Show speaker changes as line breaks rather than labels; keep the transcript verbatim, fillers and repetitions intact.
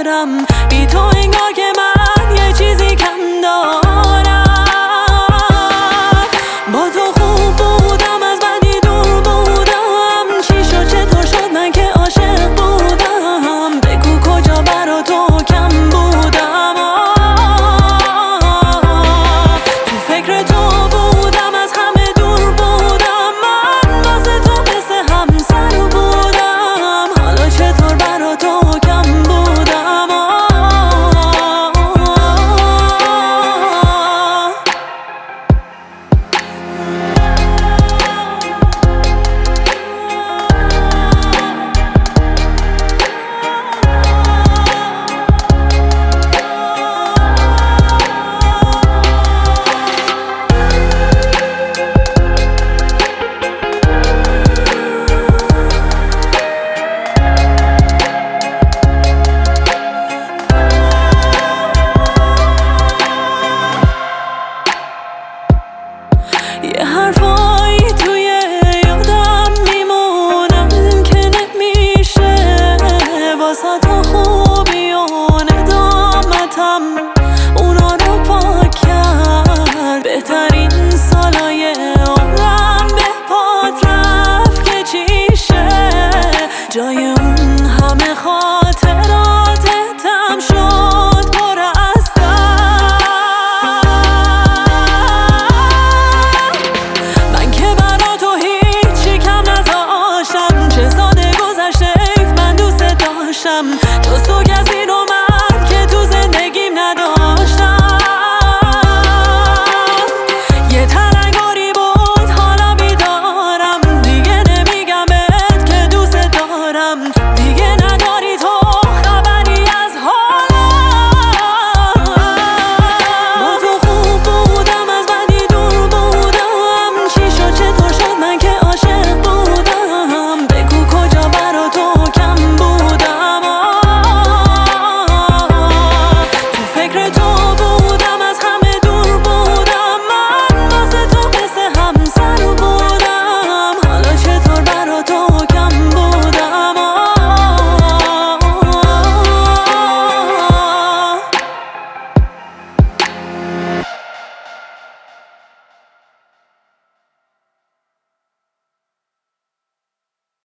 دارم. بی تو انگار که من یه چیزی کم دارم. با تو خوب بودم از بدی دور بودم. چی شد چطور شد من که عاشق بودم. بگو کجا برا تو کم بودم. تو فکر تو بودم از همه دور بودم. من واسه تو مثل همسر بودم. حالا چطور برا تو کم بودم. یه حرفایی توی یادم میمونم که نمیشه واسه تو خوبی و ندامتم اونا رو پاک کرد. بهترین سالای عمرم به پات رفت که چیشه. جای اون همه خاطراتتم شد پر از تو